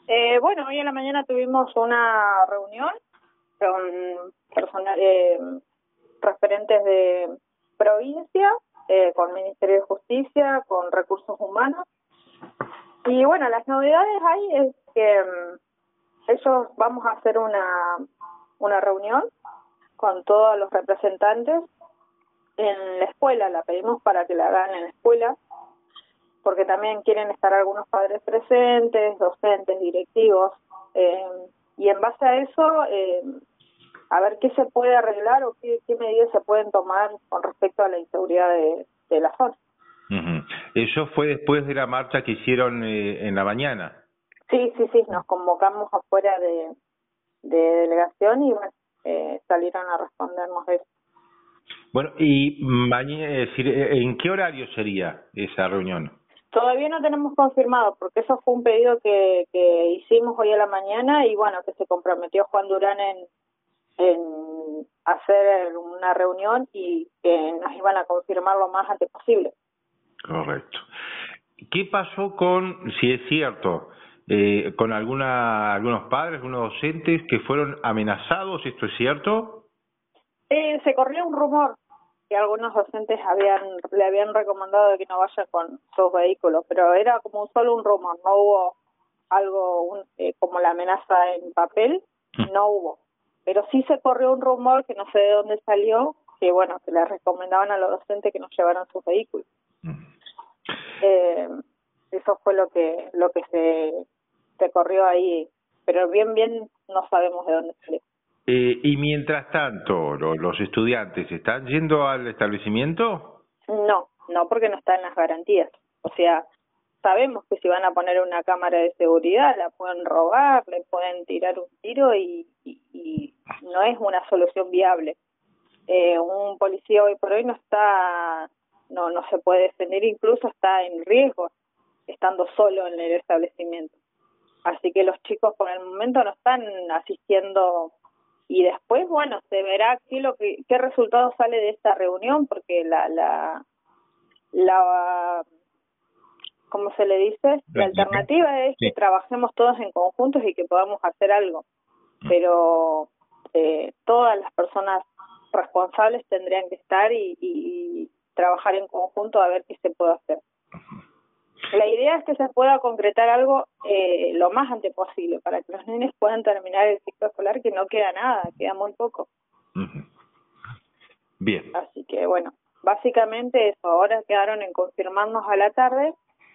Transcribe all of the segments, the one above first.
Bueno, hoy en la mañana tuvimos una reunión con personal, referentes de provincia, con Ministerio de Justicia, con Recursos Humanos. Y bueno, las novedades ahí es que ellos vamos a hacer una reunión con todos los representantes en la escuela. La pedimos para que la hagan en la escuela, porque también quieren estar algunos padres presentes, docentes, directivos, y en base a eso, a ver qué se puede arreglar o qué medidas se pueden tomar con respecto a la inseguridad de la zona. Ujú. Eso fue después de la marcha que hicieron en la mañana. Sí, nos convocamos afuera de delegación y bueno, salieron a respondernos eso. Bueno, y mañana, es decir, ¿en qué horario sería esa reunión? Todavía no tenemos confirmado, porque eso fue un pedido que hicimos hoy a la mañana y bueno, que se comprometió Juan Durán en hacer una reunión y que nos iban a confirmar lo más antes posible. Correcto. ¿Qué pasó con, si es cierto, con algunos padres, algunos docentes que fueron amenazados? ¿Esto es cierto? Se corrió un rumor que algunos docentes le habían recomendado de que no vaya con sus vehículos, pero era como solo un rumor, no hubo algo como la amenaza en papel, no hubo. Pero sí se corrió un rumor que no sé de dónde salió, que bueno, que le recomendaban a los docentes que no llevaran sus vehículos. Eso fue lo que se corrió ahí, pero bien no sabemos de dónde salió. Y mientras tanto, los estudiantes están yendo al establecimiento. No, porque no está en las garantías. O sea, sabemos que si van a poner una cámara de seguridad, la pueden robar, le pueden tirar un tiro y no es una solución viable. Un policía hoy por hoy no se puede defender, incluso está en riesgo estando solo en el establecimiento. Así que los chicos por el momento no están asistiendo y después, bueno, se verá qué resultado sale de esta reunión, porque la ¿cómo se le dice? La alternativa es que trabajemos todos en conjuntos y que podamos hacer algo, pero todas las personas responsables tendrían que estar y trabajar en conjunto a ver qué se puede hacer. La idea es que se pueda concretar algo lo más antes posible para que los nenes puedan terminar el ciclo escolar, que no queda nada, queda muy poco. Bien. Así que bueno, básicamente eso. Ahora quedaron en confirmarnos a la tarde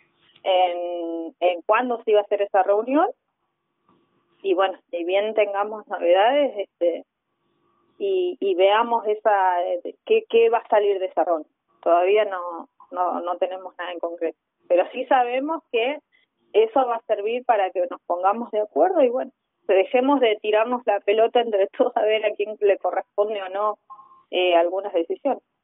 en cuándo se iba a hacer esa reunión y bueno, si bien tengamos novedades y veamos qué va a salir de esa reunión. Todavía no tenemos nada en concreto, pero sí sabemos que eso va a servir para que nos pongamos de acuerdo y bueno, dejemos de tirarnos la pelota entre todos a ver a quién le corresponde o no algunas decisiones.